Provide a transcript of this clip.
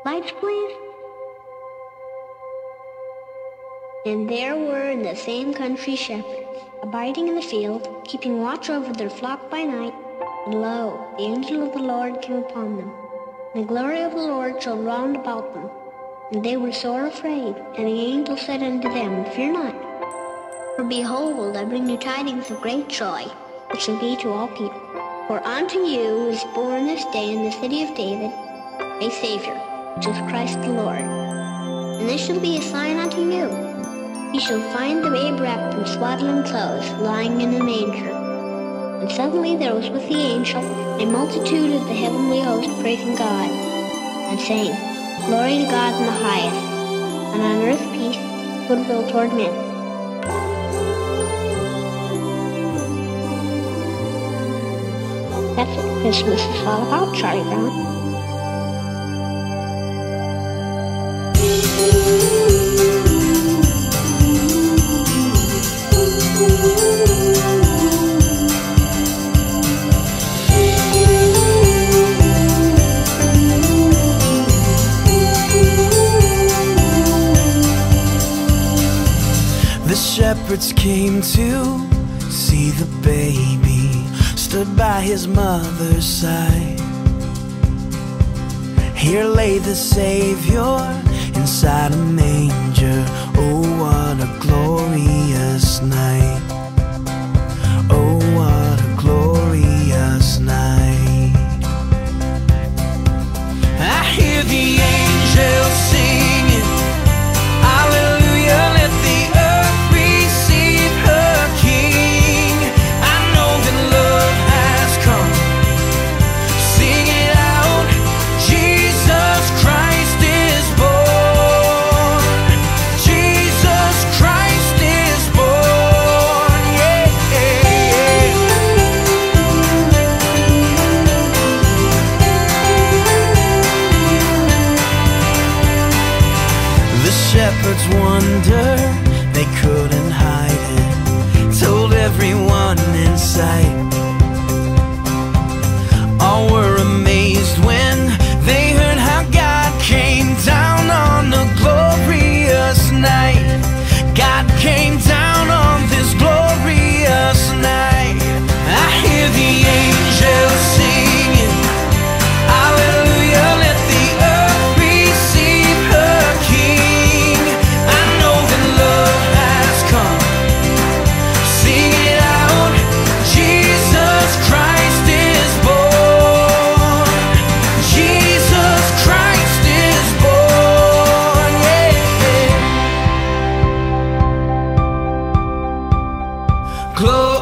Lights, please. And there were in the same country shepherds, abiding in the field, keeping watch over their flock by night. And lo, the angel of the Lord came upon them. And the glory of the Lord shone round about them. And they were sore afraid. And the angel said unto them, Fear not. For behold, I bring you tidings of great joy, which shall be to all people. For unto you is born this day in the city of David a Savior, which is Christ the Lord. And this shall be a sign unto you. Ye shall find the babe wrapped in swaddling clothes, lying in a manger. And suddenly there was with the angel a multitude of the heavenly host praising God, and saying, Glory to God in the highest, and on earth peace, goodwill toward men. That's what Christmas is all about, Charlie Brown. The shepherds came to see the baby, stood by his mother's side. Here lay the Savior inside a manger. Oh, what a glorious night. Oh, what a glorious night. I hear the angels singing, Hallelujah, let the earth receive her King. I know that love has come. Sing it out, Jesus Christ is born. Jesus Christ is born, yeah. The shepherds wonder, they couldn't hide it, told everyone in sight. All were amazed when they heard how God came down on a glorious night. God came down on this glorious night. I hear the angels singing, Hallelujah, let the earth receive her King. I know that love has come. Sing it out, Jesus Christ is born. Jesus Christ is born, yeah. Glory